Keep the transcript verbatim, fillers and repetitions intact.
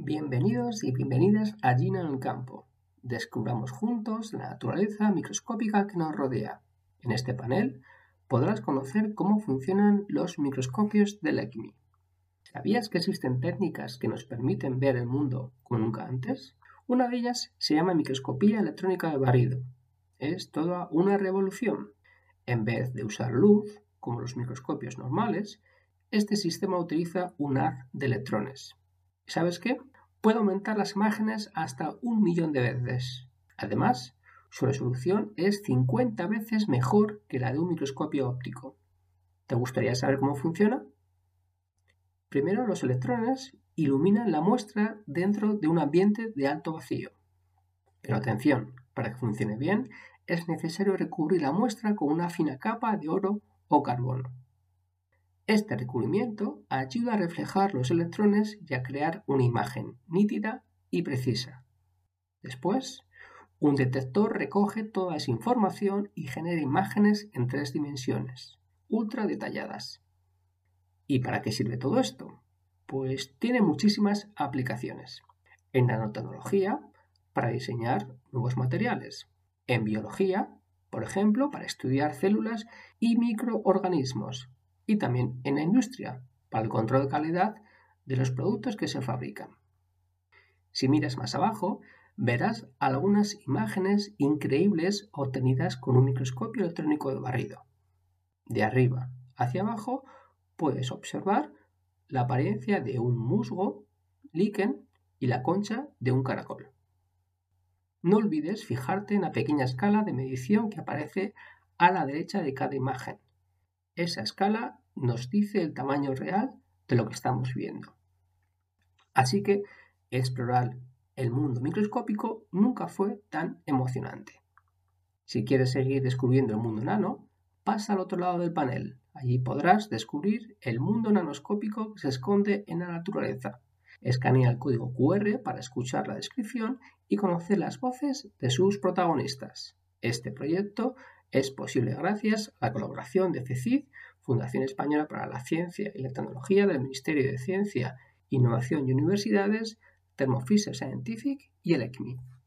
Bienvenidos y bienvenidas a Gina en el campo. Descubramos juntos la naturaleza microscópica que nos rodea. En este panel podrás conocer cómo funcionan los microscopios del E C M I. ¿Sabías que existen técnicas que nos permiten ver el mundo como nunca antes? Una de ellas se llama microscopía electrónica de barrido. Es toda una revolución. En vez de usar luz, como los microscopios normales, este sistema utiliza un haz de electrones. ¿Sabes qué? Puede aumentar las imágenes hasta un millón de veces. Además, su resolución es cincuenta veces mejor que la de un microscopio óptico. ¿Te gustaría saber cómo funciona? Primero, los electrones iluminan la muestra dentro de un ambiente de alto vacío. Pero atención, para que funcione bien, es necesario recubrir la muestra con una fina capa de oro o carbono. Este recubrimiento ayuda a reflejar los electrones y a crear una imagen nítida y precisa. Después, un detector recoge toda esa información y genera imágenes en tres dimensiones, ultra detalladas. ¿Y para qué sirve todo esto? Pues tiene muchísimas aplicaciones. En nanotecnología, para diseñar nuevos materiales. En biología, por ejemplo, para estudiar células y microorganismos. Y también en la industria, para el control de calidad de los productos que se fabrican. Si miras más abajo, verás algunas imágenes increíbles obtenidas con un microscopio electrónico de barrido. De arriba hacia abajo puedes observar la apariencia de un musgo, líquen y la concha de un caracol. No olvides fijarte en la pequeña escala de medición que aparece a la derecha de cada imagen. Esa escala nos dice el tamaño real de lo que estamos viendo. Así que explorar el mundo microscópico nunca fue tan emocionante. Si quieres seguir descubriendo el mundo nano, pasa al otro lado del panel. Allí podrás descubrir el mundo nanoscópico que se esconde en la naturaleza. Escanea el código cu erre para escuchar la descripción y conocer las voces de sus protagonistas. Este proyecto es posible gracias a la colaboración de CECID, Fundación Española para la Ciencia y la Tecnología del Ministerio de Ciencia, Innovación y Universidades, Thermo Fisher Scientific y el E C M I.